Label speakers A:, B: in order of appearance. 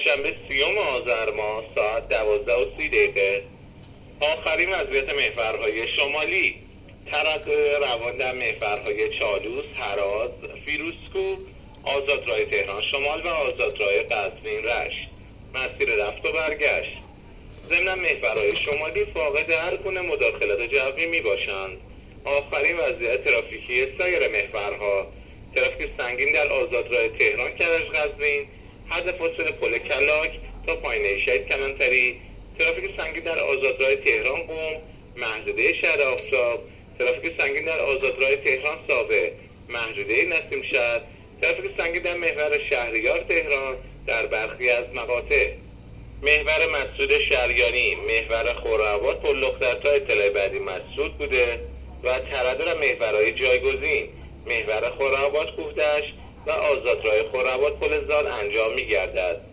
A: دوشنبه 30 آذر ماه ساعت 12:30 آخرین وضعیت محورهای شمالی: تردد روان در محورهای چالوس، هرات، فیروزکوه، آزادراه تهران شمال و آزادراه قزوین رشت. مسیر رفت و برگشت: ضمن محورهای شمالی فاقد هر گونه مداخلت جوی می باشند. آخرین وضعیت ترافیکی سایر محورها: ترافیک سنگین در آزادراه تهران کرج قزوین، حد فاصله پل کلاک تا پایینه شهید کلانتری، ترافیک سنگین در آزادراه تهران قم، محدوده شهر آفتاب، ترافیک سنگین در آزادراه تهران ساوه، محدوده نسیم شهر، ترافیک سنگین در محور شهریار تهران در برخی از مقاطع. محور مسعود شریانی، محور خرم‌آباد پل‌لخت تا اطلاع بعدی مسعود بوده و تردد محورهای جایگزین: محور خرم‌آباد کوهدشت و آزادراه خرم‌آباد پل زال انجام می‌گردد.